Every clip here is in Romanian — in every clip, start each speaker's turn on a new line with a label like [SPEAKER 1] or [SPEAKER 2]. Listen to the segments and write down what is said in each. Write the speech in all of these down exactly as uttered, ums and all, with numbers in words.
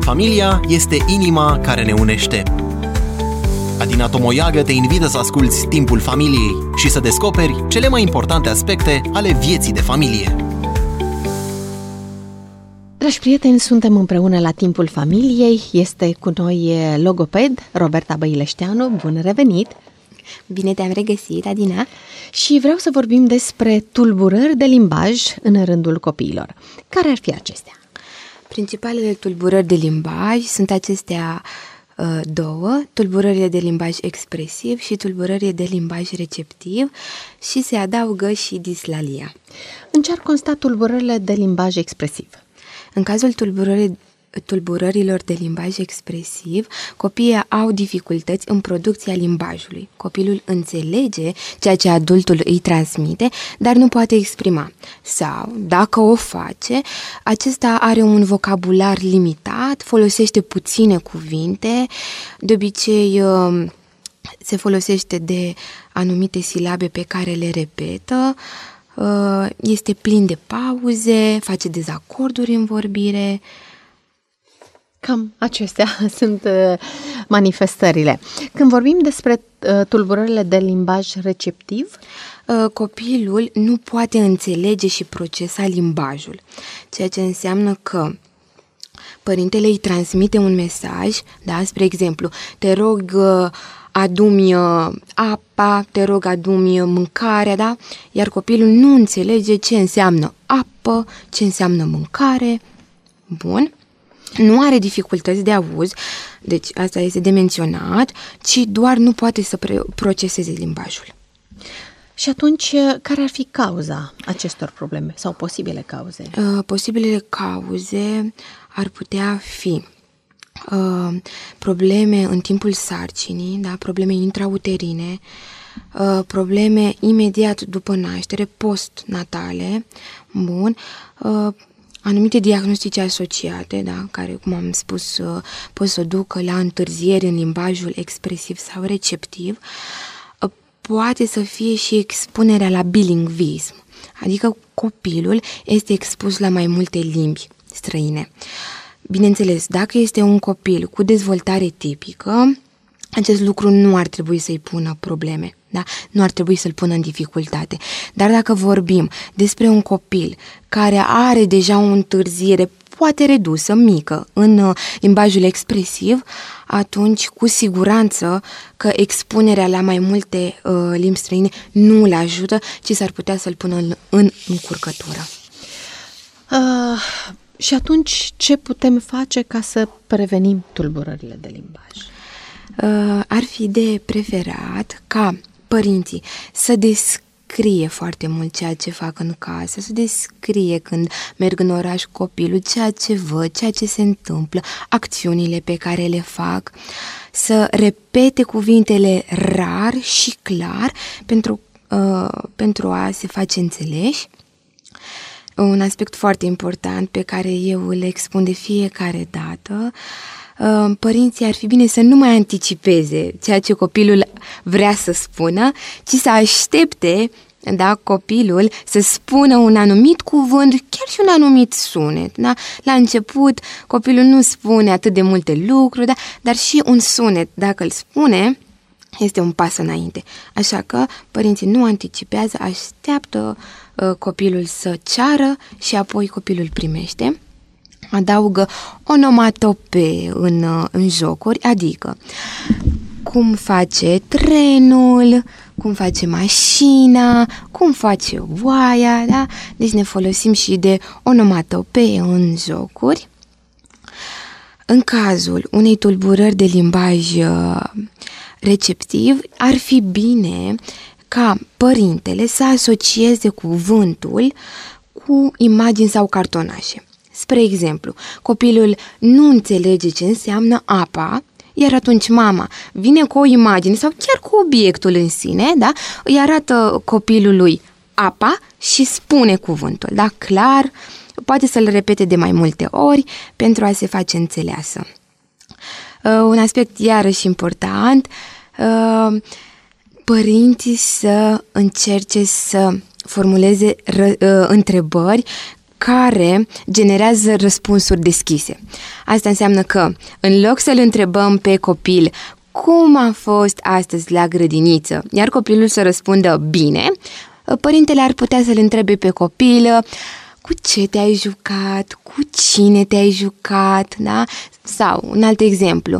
[SPEAKER 1] Familia este inima care ne unește. Adina Tomoiagă te invită să asculți Timpul Familiei și să descoperi cele mai importante aspecte ale vieții de familie.
[SPEAKER 2] Dragi prieteni, suntem împreună la Timpul Familiei. Este cu noi logoped Roberta Băileșteanu. Bun revenit!
[SPEAKER 3] Bine te-am regăsit, Adina!
[SPEAKER 2] Și vreau să vorbim despre tulburări de limbaj în rândul copiilor. Care ar fi acestea?
[SPEAKER 3] Principalele tulburări de limbaj sunt acestea uh, două, tulburările de limbaj expresiv și tulburările de limbaj receptiv și se adaugă și dislalia.
[SPEAKER 2] În ce ar consta tulburările de limbaj expresiv?
[SPEAKER 3] În cazul tulburării tulburărilor de limbaj expresiv, copiii au dificultăți în producția limbajului. Copilul înțelege ceea ce adultul îi transmite, dar nu poate exprima. Sau, dacă o face, acesta are un vocabular limitat, folosește puține cuvinte, de obicei se folosește de anumite silabe pe care le repetă, este plin de pauze, face dezacorduri în vorbire.
[SPEAKER 2] Cam acestea sunt manifestările. Când vorbim despre tulburările de limbaj receptiv,
[SPEAKER 3] copilul nu poate înțelege și procesa limbajul, ceea ce înseamnă că părintele îi transmite un mesaj, da, spre exemplu, te rog adu-mi apa, te rog adu-mi mâncarea, da? Iar copilul nu înțelege ce înseamnă apă, ce înseamnă mâncare. Bun. Nu are dificultăți de auz, deci asta este de menționat, ci doar nu poate să proceseze limbajul.
[SPEAKER 2] Și atunci, care ar fi cauza acestor probleme sau posibile cauze?
[SPEAKER 3] Uh, posibilele cauze ar putea fi uh, probleme în timpul sarcinii, da? Probleme intrauterine, uh, probleme imediat după naștere, postnatale, bun, uh, anumite diagnostice asociate, da, care, cum am spus, pot să ducă la întârzieri în limbajul expresiv sau receptiv, poate să fie și expunerea la bilingvism, adică copilul este expus la mai multe limbi străine. Bineînțeles, dacă este un copil cu dezvoltare tipică, acest lucru nu ar trebui să-i pună probleme, da? Nu ar trebui să-l pună în dificultate. Dar dacă vorbim despre un copil care are deja o întârziere, poate redusă, mică, în limbajul expresiv, atunci cu siguranță că expunerea la mai multe uh, limbi străine nu îl ajută, ci s-ar putea să-l pună în, în încurcătură.
[SPEAKER 2] Uh, și atunci ce putem face ca să prevenim tulburările de limbaj?
[SPEAKER 3] Ar fi de preferat ca părinții să descrie foarte mult ceea ce fac în casă, să descrie când merg în oraș copilul, ceea ce văd, ceea ce se întâmplă, acțiunile pe care le fac, să repete cuvintele rar și clar pentru, uh, pentru a se face înțeleși. Un aspect foarte important pe care eu îl expun de fiecare dată, părinții ar fi bine să nu mai anticipeze ceea ce copilul vrea să spună, ci să aștepte, da, copilul să spună un anumit cuvânt, chiar și un anumit sunet. Da? La început, copilul nu spune atât de multe lucruri, da? Dar și un sunet, dacă îl spune, este un pas înainte. Așa că părinții nu anticipează, așteaptă uh, copilul să ceară și apoi copilul primește. Adaugă onomatopee în, în jocuri, adică cum face trenul, cum face mașina, cum face oaia, da? Deci ne folosim și de onomatopee în jocuri. În cazul unei tulburări de limbaj receptiv, ar fi bine ca părintele să asocieze cuvântul cu imagini sau cartonașe. Spre exemplu, copilul nu înțelege ce înseamnă apa, iar atunci mama vine cu o imagine sau chiar cu obiectul în sine, da? Îi arată copilului apa și spune cuvântul, da? Clar, poate să-l repete de mai multe ori pentru a se face înțeleasă. Uh, un aspect iarăși important, uh, părinții să încerce să formuleze ră, uh, întrebări care generează răspunsuri deschise. Asta înseamnă că, în loc să-l întrebăm pe copil cum a fost astăzi la grădiniță, iar copilul să răspundă bine, părintele ar putea să-l întrebe pe copil cu ce te-ai jucat, cu cine te-ai jucat, da? Sau, un alt exemplu,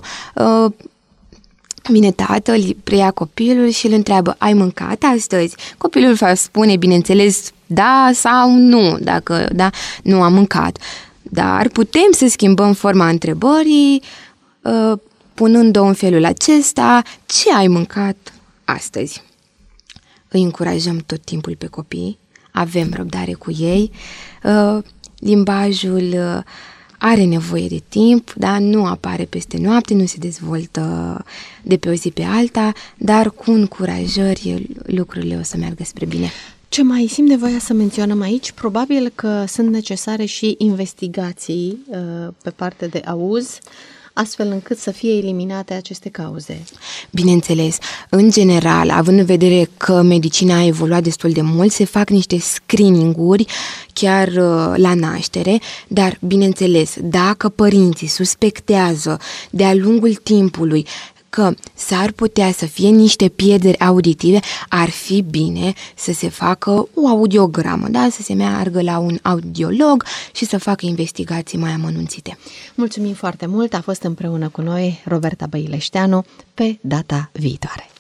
[SPEAKER 3] vine tatăl, preia copilul și îl întreabă, ai mâncat astăzi? Copilul va spune, bineînțeles, da sau nu, dacă da, nu a mâncat. Dar putem să schimbăm forma întrebării, punând-o în felul acesta, ce ai mâncat astăzi? Îi încurajăm tot timpul pe copii, avem răbdare cu ei, limbajul are nevoie de timp, da? Nu apare peste noapte, nu se dezvoltă de pe o zi pe alta, dar cu încurajări lucrurile o să meargă spre bine.
[SPEAKER 2] Ce mai simt nevoia să menționăm aici? Probabil că sunt necesare și investigații uh, pe partea de auz, astfel încât să fie eliminate aceste cauze.
[SPEAKER 3] Bineînțeles, în general, având în vedere că medicina a evoluat destul de mult, se fac niște screening-uri chiar uh, la naștere, dar, bineînțeles, dacă părinții suspectează de-a lungul timpului că s-ar putea să fie niște pierderi auditive, ar fi bine să se facă o audiogramă, da? Să se meargă la un audiolog și să facă investigații mai amănunțite.
[SPEAKER 2] Mulțumim foarte mult, a fost împreună cu noi Roberta Băileșteanu, pe data viitoare.